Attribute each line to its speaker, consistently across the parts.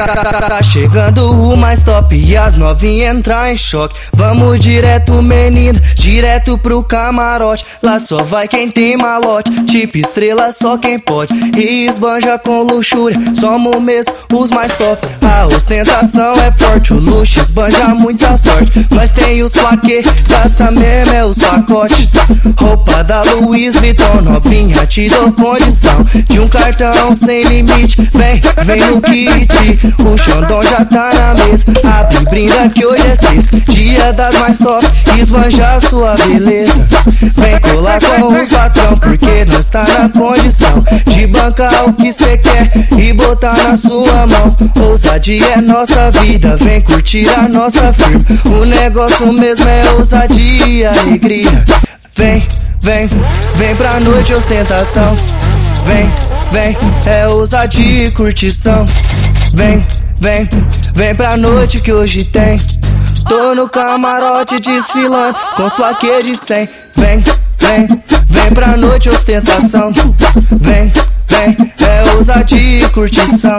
Speaker 1: Tá chegando o mais top e as novinhas entrar em choque. Vamos direto, menino, direto pro camarote. Lá só vai quem tem malote, tipo estrela só quem pode. E esbanja com luxúria, somos mesmo os mais top. A ostentação é forte, o luxo esbanja muita sorte. Nós tem os plaquê, gasta mesmo é os pacotes. Roupa da Louis Vuitton, novinha te dou condição de um cartão sem limite. Vem no kit, o Xandão já tá na mesa. Abre e brinda que hoje é sexta, dia das mais top, esbanja sua beleza. Vem colar com os patrão, porque nós tá na condição de bancar o que cê quer e botar na sua mão. Ousadia é nossa vida, vem curtir a nossa firma. O negócio mesmo é ousadia e alegria. Vem pra noite ostentação. Vem, é ousadia e curtição. Vem pra noite que hoje tem. Tô no camarote desfilando com os plaquês de 100. Vem pra noite ostentação. Vem, é ousadia e curtição.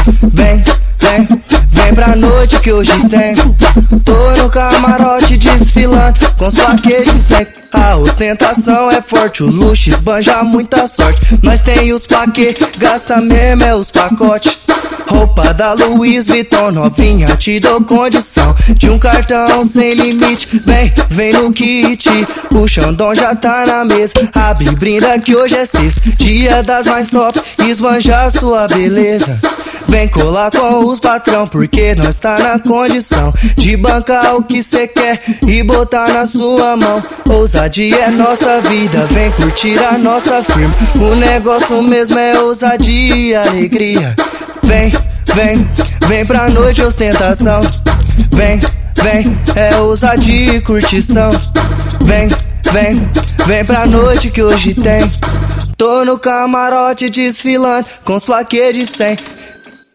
Speaker 1: Vem pra noite que hoje tem. Tô no camarote desfilando com os plaquês de 100. A ostentação é forte, o luxo esbanja muita sorte. Nós tem os plaquê, gasta mesmo é os pacotes. Roupa da Louis Vuitton, novinha te dou condição de um cartão sem limite. Vem no kit, o Xandão já tá na mesa. Abre e brinda que hoje é sexta, dia das mais top, esbanja sua beleza. Vem colar com os patrão, porque nós tá na condição de bancar o que cê quer e botar na sua mão. Ousadia é nossa vida, vem curtir a nossa firma. O negócio mesmo é ousadia e alegria. Vem pra noite ostentação. Vem, é ousadia e curtição. Vem pra noite que hoje tem. Tô no camarote desfilando com os plaquês de 100.